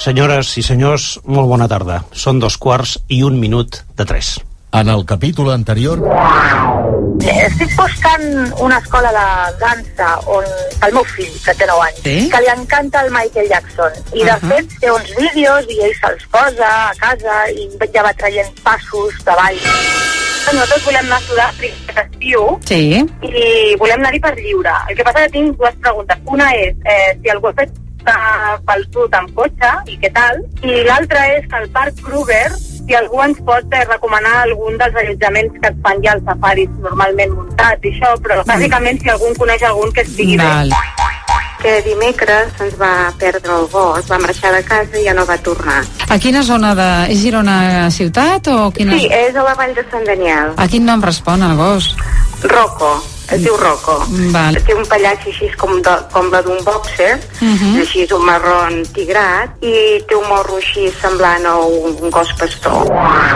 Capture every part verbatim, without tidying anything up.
Senyores i senyors, molt bona tarda. Són dos quarts i un minut de tres. En el capítol anterior... Estic buscant una escola de dansa on el meu fill, que té nou anys, sí? que li encanta el Michael Jackson. I de uh -huh. fet té uns vídeos i ell se'ls posa a casa i ja va traient passos de ball. Nosaltres volem anar a Sud-àfrica aquest estiu sí. i volem anar-hi per lliure. El que passa que tinc dues preguntes. Una és eh, si algú ha fet pel sud amb cotxe i què tal, i l'altra és que al Parc Kruger, si algú ens pot eh, recomanar algun dels allotjaments que es fan ja als safaris normalment muntats i això, però bàsicament si algú en coneix algun que estigui Val. bé. Que dimecres se'ns va perdre el gos, va marxar de casa i ja no va tornar. A quina zona de... És Girona ciutat o quina... Sí, és a la vall de Sant Daniel. A quin nom respon el gos? Rocco, es diu Rocco. Val. Té un pellatge així com, de, com la d'un boxer, Uh-huh. així és un marron tigrat, i té un morro així semblant a un, un gos pastor.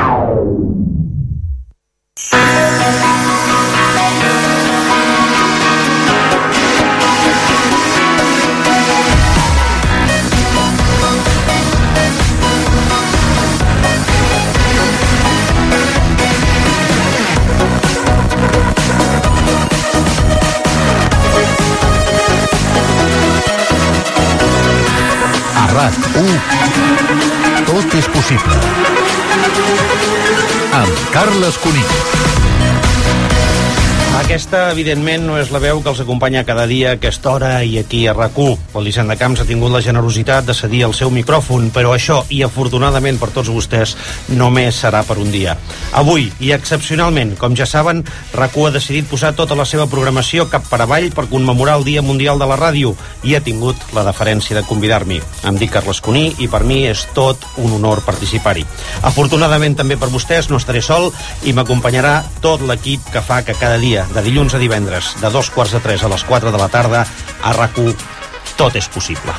RAC u. Tot és possible. Amb Carles Cuní. Aquesta, evidentment, no és la veu que els acompanya cada dia a aquesta hora i aquí a RAC u. L'Elisenda Camps ha tingut la generositat de cedir el seu micròfon, però això, i afortunadament per tots vostès, només serà per un dia. Avui, i excepcionalment, com ja saben, RAC u ha decidit posar tota la seva programació cap per avall per commemorar el Dia Mundial de la Ràdio i ha tingut la deferència de convidar-m'hi. Em dic Carles Cuní i per mi és tot un honor participar-hi. Afortunadament també per vostès no estaré sol i m'acompanyarà tot l'equip que fa que cada dia, de dilluns a divendres, de dos quarts de tres a les quatre de la tarda, a RAC u, tot és possible.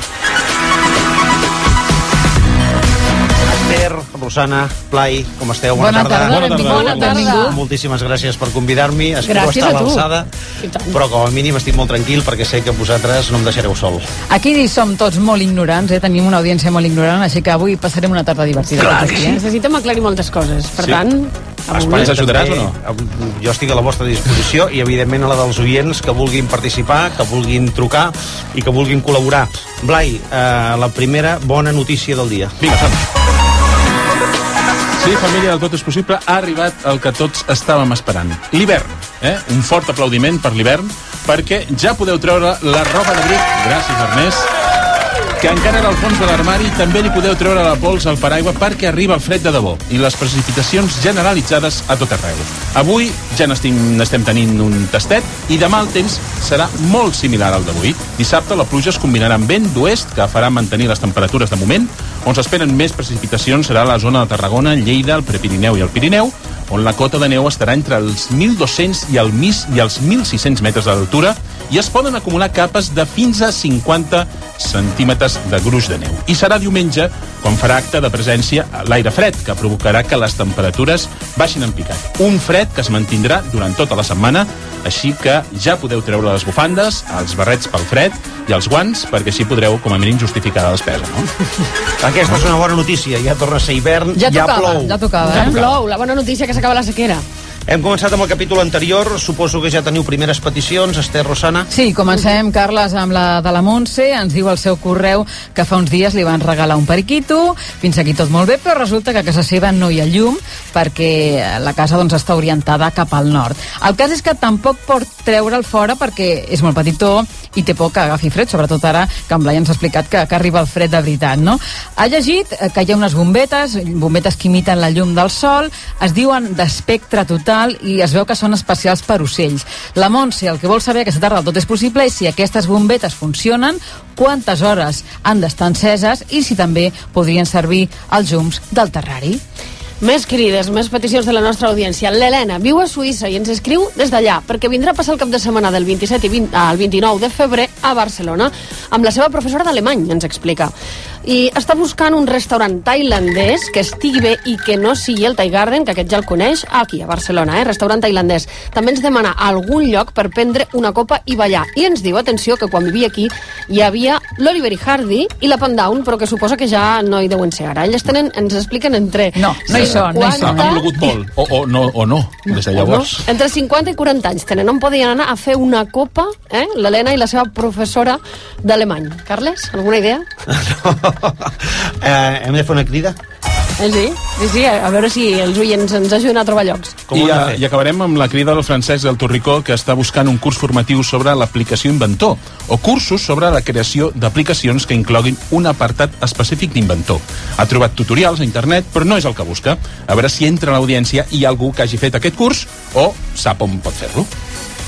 Esther, Rosana, Blai, com esteu? Bona, bona tarda. Bona tarda. Bona tarda. Moltíssimes gràcies per convidar-m'hi. Espero Gràcies estar a a tu. l'alçada, però com a mínim estic molt tranquil perquè sé que vosaltres no em deixareu sol. Aquí som tots molt ignorants, eh? Tenim una audiència molt ignorant, així que avui passarem una tarda divertida. Clar tots que aquí, sí. eh? Necessitem aclarir moltes coses. Per Sí. tant, avui... Ens ajudaràs o no? Jo estic a la vostra disposició i, evidentment, a la dels oients que vulguin participar, que vulguin trucar i que vulguin col·laborar. Blai, eh, la primera bona notícia del dia. Vinga, som. Sí, família del Tot és possible, ha arribat el que tots estàvem esperant. L'hivern, eh? Un fort aplaudiment per l'hivern, perquè ja podeu treure la roba d'abric, gràcies Ernest, que encara era al fons de l'armari, també li podeu treure la pols al paraigua perquè arriba el fred de debò i les precipitacions generalitzades a tot arreu. Avui ja n'estem, n'estem tenint un tastet i demà el temps serà molt similar al d'avui. Dissabte la pluja es combinarà amb vent d'oest que farà mantenir les temperatures de moment. On s'esperen més precipitacions serà la zona de Tarragona, Lleida, el Prepirineu i el Pirineu, on la cota de neu estarà entre els mil dos-cents i, el mis, i els mil sis-cents metres d'altura i es poden acumular capes de fins a cinquanta centímetres de gruix de neu. I serà diumenge quan farà acte de presència l'aire fred, que provocarà que les temperatures baixin en picat. Un fred que es mantindrà durant tota la setmana, així que ja podeu treure les bufandes, els barrets pel fred i els guants, perquè així podreu, com a mínim, justificar la despesa, no? Aquesta és una bona notícia. Ja torna a ser hivern, Ja ja tocava, plou. ja tocava, Ja eh? plou, la bona notícia que s'acaba la sequera. Hem començat amb el capítol anterior. Suposo que ja teniu primeres peticions. Esther, Rosana? Sí, comencem, Carles, amb la de la Montse. Ens diu al seu correu que fa uns dies li van regalar un periquito. Fins aquí tot molt bé, però resulta que a casa seva no hi ha llum perquè la casa doncs, està orientada cap al nord. El cas és que tampoc pot treure'l fora perquè és molt petitó i té por que agafi fred, sobretot ara que en Blai ens ha explicat que, que arriba el fred de veritat, no? Ha llegit que hi ha unes bombetes, bombetes que imiten la llum del sol, es diuen d'espectre total i es veu que són especials per ocells. La Montse el que vol saber aquesta tarda Tot és possible és si aquestes bombetes funcionen, quantes hores han d'estar enceses i si també podrien servir els llums del terrari. Més crides, més peticions de la nostra audiència. L'Helena viu a Suïssa i ens escriu des d'allà perquè vindrà a passar el cap de setmana del vint-i-set i vint, al vint-i-nou de febrer a Barcelona amb la seva professora d'alemany, ens explica. i està buscant un restaurant tailandès que estigui bé i que no sigui el Thai Garden, que aquest ja el coneix, aquí, a Barcelona, eh? Restaurant tailandès. També ens demana algun lloc per prendre una copa i ballar. I ens diu, atenció, que quan vivia aquí hi havia l'Oliver i Hardy i la Pandown, però que suposa que ja no hi deuen ser ara. Ells tenen, ens expliquen entre... No, no hi són, no hi són. Han plogut molt, o, o, no, o no, des de llavors. No? Entre cinquanta i quaranta anys tenen on podien anar a fer una copa, eh? l'Helena i la seva professora d'alemany. Carles, alguna idea? No. eh, hem de fer una crida? Eh, sí, sí, sí, a veure si els oients ens ajuden a trobar llocs. I, a, I acabarem amb la crida del Francesc del Torricó, que està buscant un curs formatiu sobre l'aplicació Inventor, o cursos sobre la creació d'aplicacions que incloguin un apartat específic d'inventor. Ha trobat tutorials a internet, però no és el que busca. A veure si entra a l'audiència i hi ha algú que hagi fet aquest curs o sap on pot fer-lo.